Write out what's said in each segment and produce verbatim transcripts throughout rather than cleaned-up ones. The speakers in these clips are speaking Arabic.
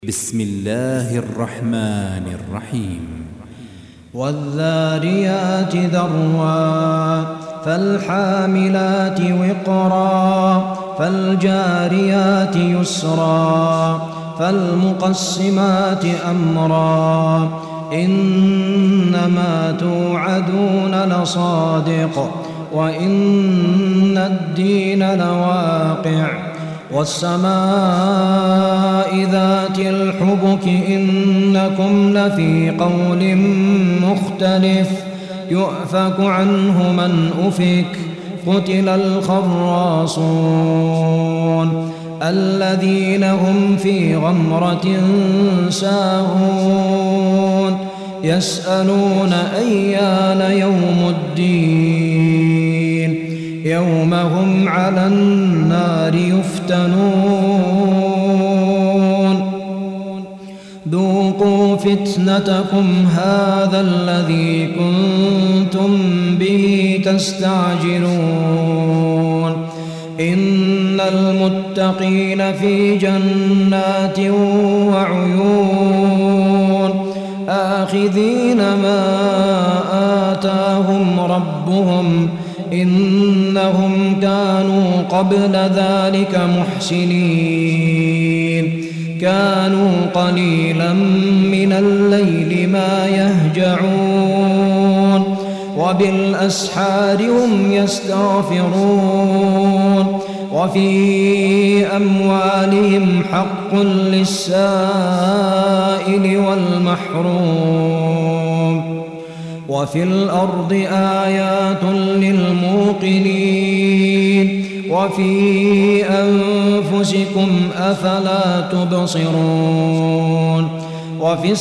بسم الله الرحمن الرحيم والذاريات ذروا فالحاملات وقرا فالجاريات يسرا فالمقسمات أمرا إنما توعدون لصادق وإن الدين لواقع والسماء ذات الحبك إنكم لفي قول مختلف يؤفك عنه من أفك قتل الخراصون الذين هم في غمرة ساهون يسألون أيان يوم الدين يوم هم على النار يفتنون ذوقوا فتنتكم هذا الذي كنتم به تستعجلون إن المتقين في جنات وعيون آخذين ما آتاهم ربهم إنهم كانوا قبل ذلك محسنين كانوا قليلا من الليل ما يهجعون وبالأسحار هم يستغفرون وفي أموالهم حق للسائل والمحروم وفي الأرض آيات للموقنين وفي أنفسكم أفلا تبصرون وفي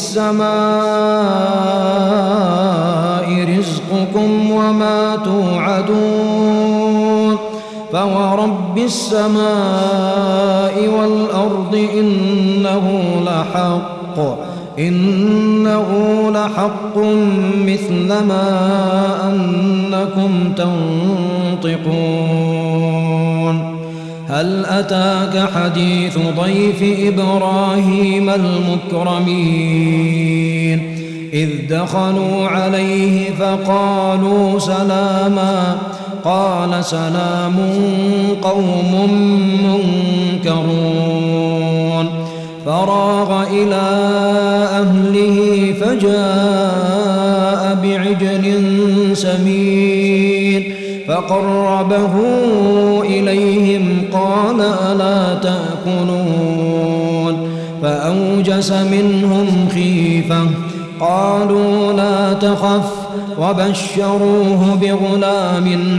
السماء رزقكم وما توعدون فورب السماء والأرض إنه لحق إنه لحق مثل ما أنكم تنطقون هل أتاك حديث ضيف إبراهيم المكرمين إذ دخلوا عليه فقالوا سلاما قال سلام قوم منكرون فراغ إلى أهله فجاء بعجل سمين فقربه إليهم قال ألا تأكلون فأوجس منهم خيفة قالوا لا تخف وبشروه بغلام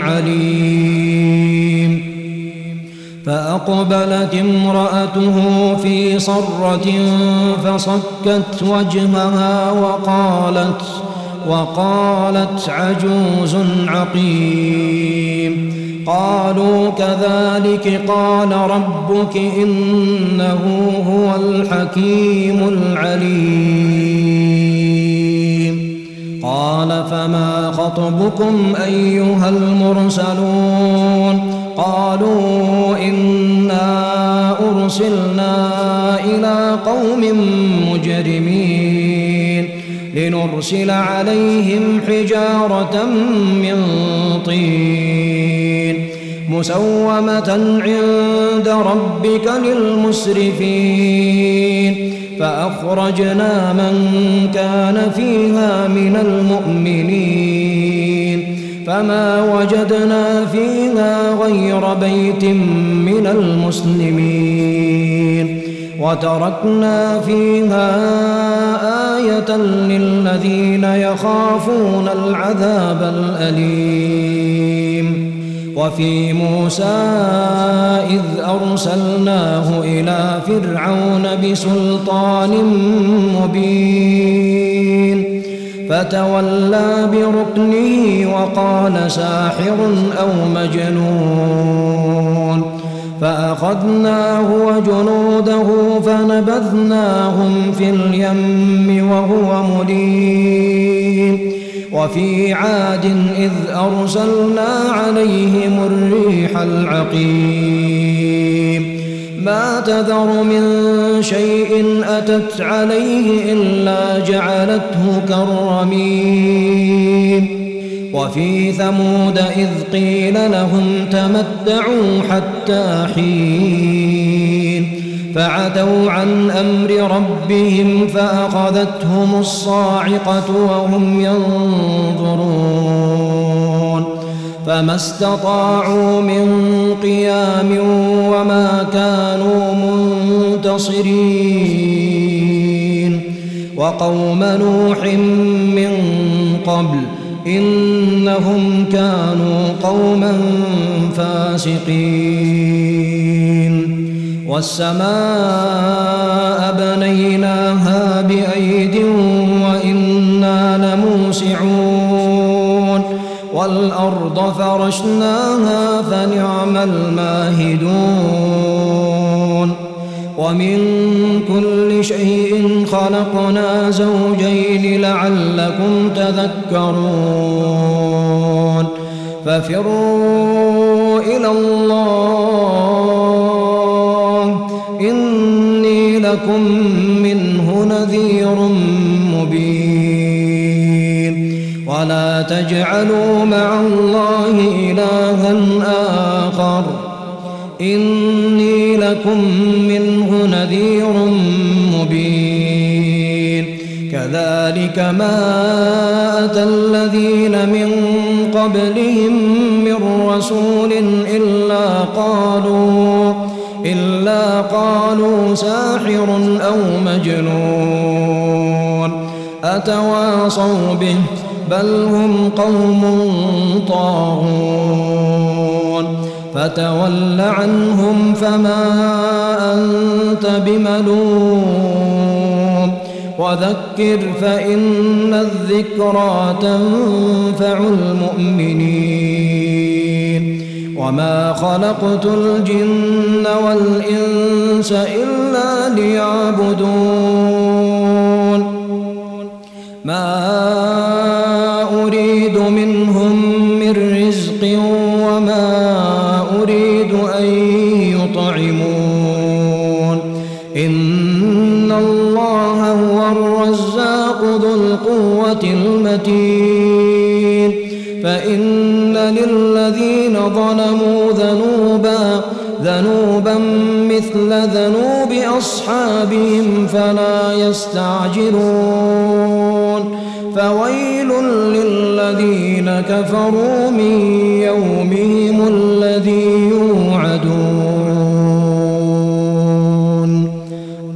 عليم فأقبلت امرأته في صرة فصكت وجهها وقالت وقالت عجوز عقيم قالوا كذلك قال ربك إنه هو الحكيم العليم قال فما خطبكم أيها المرسلون قالوا إنا أرسلنا إلى قوم مجرمين لنرسل عليهم حجارة من طين مسومة عند ربك للمسرفين فأخرجنا من كان فيها من المؤمنين فما وجدنا فيها غير بيت من المسلمين وتركنا فيها آية للذين يخافون العذاب الأليم وفي موسى إذ أرسلناه إلى فرعون بسلطان مبين فتولى بركنه وقال ساحر أو مجنون فأخذناه وجنوده فنبذناهم في اليم وهو مليم وفي عاد إذ أرسلنا عليهم الريح العقيم ما تذر من شيء أتت عليه إلا جعلته كالرميم وفي ثمود إذ قيل لهم تمتعوا حتى حين فعتوا عن أمر ربهم فأخذتهم الصاعقة وهم ينظرون فما استطاعوا من قيام وما كانوا منتصرين وقوم نوح من قبل إنهم كانوا قوما فاسقين والسماء بنيناها بأيد وإنا لموسعون والأرض فرشناها فنعم الماهدون ومن كل شيء خلقنا زوجين لعلكم تذكرون ففروا إلى الله إني لكم منه نذير مبين ولا تجعلوا مع الله إلها آخر إني لكم منه نذير مبين كذلك ما أتى الذين من قبلهم من رسول إلا قالوا إلا قالوا ساحر أو مجنون أتواصوا به بل هم قوم طاغون فتول عنهم فما أنت بملوم وذكر فإن الذكرى تنفع المؤمنين وما خلقت الجن والإنس إلا ليعبدون ما أريد منهم من رزق وما أريد أن يطعمون إن الله هو الرزاق ذو القوة المتين فإن للذين ظلموا ذنوبا ذنوبا مثل ذنوب أصحابهم فلا يستعجلون فويل للذين كفروا من يومهم الذي